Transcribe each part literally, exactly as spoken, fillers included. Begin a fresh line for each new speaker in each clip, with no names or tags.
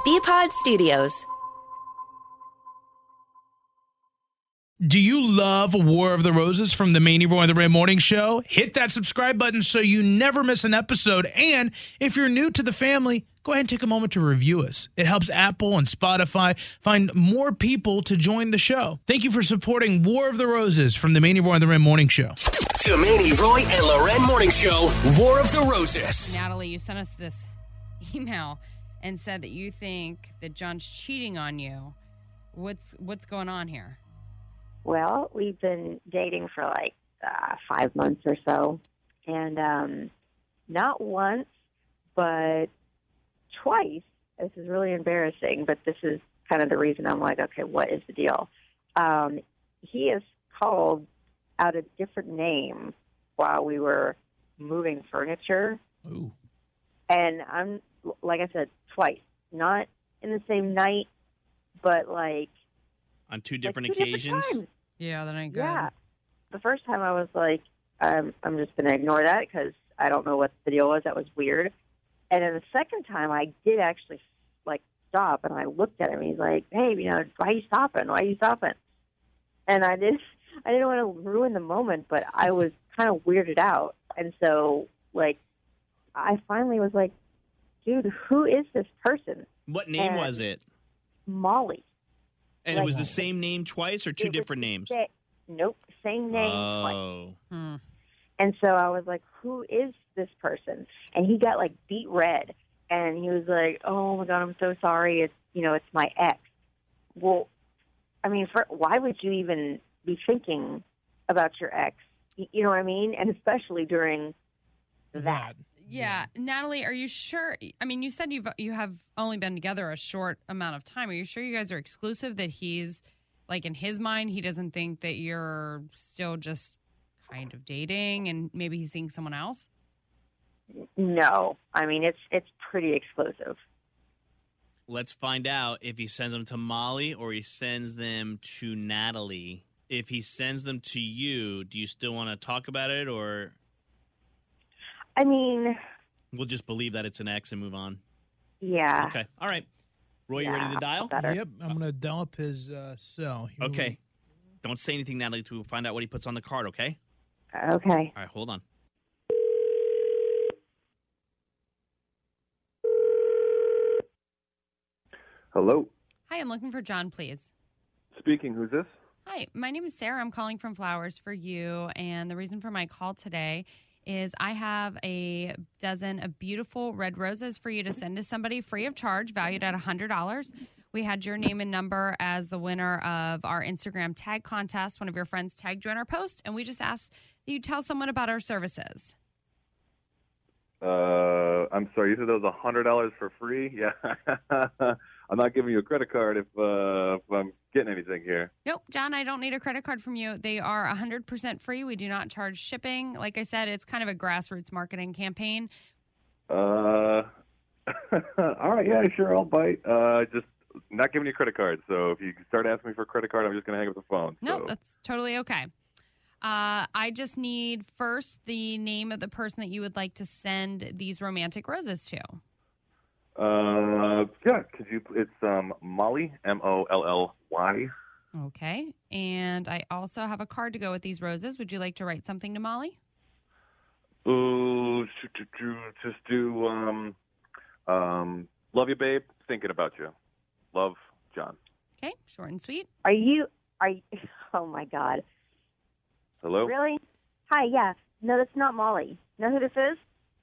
B-Pod Studios.
Do you love War of the Roses from the Manny Roy and the Ram Morning Show? Hit that subscribe button so you never miss an episode. And if you're new to the family, go ahead and take a moment to review us. It helps Apple and Spotify find more people to join the show. Thank you for supporting War of the Roses from the Manny Roy and the Ram Morning Show.
The Manny Roy and Loren Morning Show, War of the Roses.
Natalie, you sent us this email and said that you think that John's cheating on you. What's what's going on here?
Well, we've been dating for like uh, five months or so, and um, not once, but twice. This is really embarrassing, but this is kind of the reason I'm like, okay, what is the deal? Um, he has called out a different name while we were moving furniture.
Ooh.
And I'm, like I said, twice. Not in the same night, but like...
On two different
like two
occasions?
Different times.
Yeah, that ain't good.
Yeah. The first time I was like, um, I'm just going to ignore that because I don't know what the deal was. That was weird. And then the second time I did actually, like, stop, and I looked at him, and he's like, hey, you know, why are you stopping? Why are you stopping? And I didn't, I didn't want to ruin the moment, but I was kind of weirded out. And so, like, I finally was like, dude, who is this person?
What name
and
was it?
Molly.
And
like,
it was the same name twice or two
it
different
was
names?
Sa- nope, same name twice.
Oh.
Hmm.
And so I was like, who is this person? And he got, like, beat red. And he was like, oh, my God, I'm so sorry. It's, you know, it's my ex. Well, I mean, for, why would you even be thinking about your ex? You, you know what I mean? And especially during that.
Yeah. Natalie, are you sure? I mean, you said you've you have only been together a short amount of time. Are you sure you guys are exclusive, that he's, like, in his mind, he doesn't think that you're still just kind of dating and maybe he's seeing someone else?
No. I mean, it's it's pretty exclusive.
Let's find out if he sends them to Molly or he sends them to Natalie. If he sends them to you, do you still want to talk about it, or
I mean...
we'll just believe that it's an ex and move on?
Yeah.
Okay. All right. Roy, you
Yeah,
ready to dial?
better.
Yep, I'm going to dial up his uh, cell. Here
Okay.
we-
Don't say anything, Natalie, until we find out what he puts on the card, okay?
Okay.
All right, hold on.
Hello.
Hi, I'm looking for John, please.
Speaking. Who's this?
Hi, my name is Sarah. I'm calling from Flowers for You, and the reason for my call today is I have a dozen of beautiful red roses for you to send to somebody free of charge, valued at one hundred dollars. We had your name and number as the winner of our Instagram tag contest. One of your friends tagged you in our post, and we just asked that you tell someone about our services.
Uh, I'm sorry. You said that was one hundred dollars for free? Yeah. I'm not giving you a credit card if, uh, if I'm getting anything here.
Nope, John, I don't need a credit card from you. They are one hundred percent free. We do not charge shipping. Like I said, it's kind of a grassroots marketing campaign.
Uh, all right. Yeah, sure. I'll bite. Uh, just not giving you a credit card. So if you start asking me for a credit card, I'm just going to hang up the phone.
No,
so.
that's totally okay. Uh, I just need first the name of the person that you would like to send these romantic roses to.
Uh, yeah. Could you? It's um Molly, M O L L Y.
Okay. And I also have a card to go with these roses. Would you like to write something to Molly?
Ooh, shoot, shoot, shoot, just do um um love you, babe. Thinking about you. Love, John.
Okay. Short and sweet.
Are you... Are you... Oh, my God.
Hello.
Really? Hi, yeah. No, that's not Molly. Know who this is?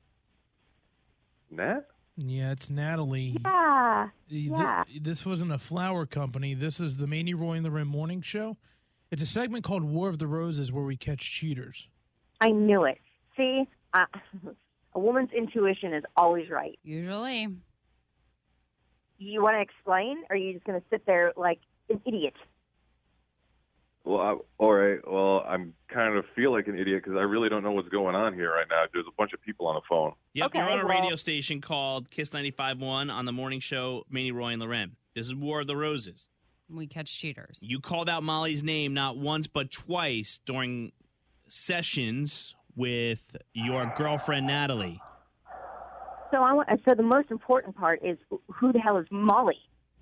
Nat?
Yeah, it's Natalie.
Yeah.
Th-
Yeah.
This wasn't a flower company. This is the Manny Roy and the Rim Morning Show. It's a segment called War of the Roses where we catch cheaters.
I knew it. See? Uh, a woman's intuition is always right.
Usually.
You want to explain, or are you just going to sit there like an idiot?
Well, I, all right. Well, I'm kind of feel like an idiot because I really don't know what's going on here right now. There's a bunch of people on the phone.
Yep,
Okay,
you're on a
well-
radio station called Kiss ninety-five point one on the morning show, Manny, Roy, and Loren. This is War of the Roses.
We catch cheaters.
You called out Molly's name not once but twice during sessions with your girlfriend, Natalie.
So I want. So the most important part is who the hell is Molly?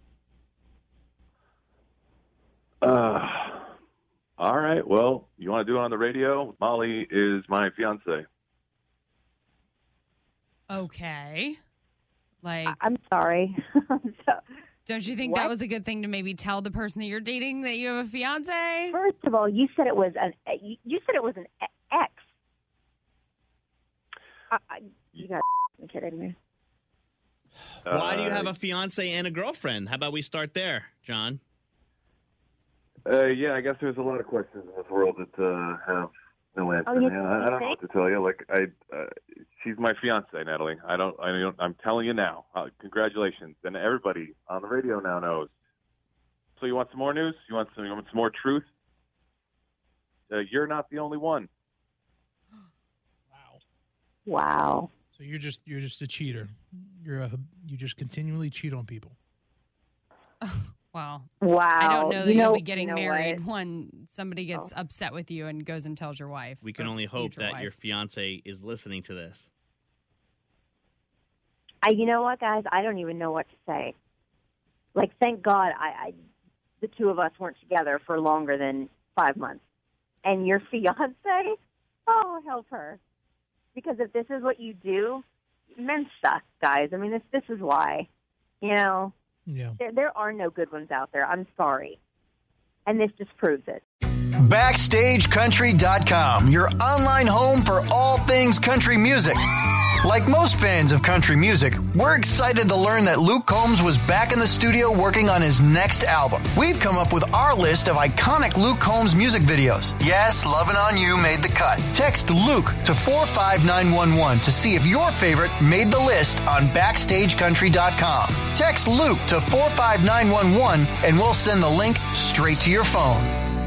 Uh, all right. Well, you want to do it on the radio? Molly is my fiance.
Okay. Like,
I- I'm sorry. so,
don't you think
what?
that was a good thing to maybe tell the person that you're dating that you have a fiance?
First of all, you said it was an. You you said it was an ex. I, I, you got to be kidding me.
Why do you
Uh,
have a fiance and a girlfriend? How about we start there, John?
Uh, yeah, I guess there's a lot of questions in this world that uh, have no answer.
Oh, you-
man. I, I don't know
you
what to tell you. Like, I, uh, she's my fiance, Natalie. I don't. I don't. I'm telling you now. Uh, congratulations, and everybody on the radio now knows. So, you want some more news? You want some? You want some more truth? Uh, you're not the only one.
Wow.
Wow.
So you're just you're just a cheater. You're a you just continually cheat on people.
Wow.
Wow.
I don't know that
you know,
you'll be getting
you know
married
what?
when somebody gets
Oh.
upset with you and goes and tells your wife.
We can
or
only hope
future
that
wife.
your fiance is listening to this.
I, you know what, guys? I don't even know what to say. Like, thank God I, I, the two of us weren't together for longer than five months. And your fiance? Oh, help her. Because if this is what you do, men suck, guys. I mean, this this is why. You know,
Yeah.
there, there are no good ones out there. I'm sorry. And this just proves it.
Backstage Country dot com, your online home for all things country music. Like most fans of country music, we're excited to learn that Luke Combs was back in the studio working on his next album. We've come up with our list of iconic Luke Combs music videos. Yes, Lovin' On You made the cut. Text Luke to four five nine one one to see if your favorite made the list on Backstage Country dot com. Text Luke to four five nine one one and we'll send the link straight to your phone.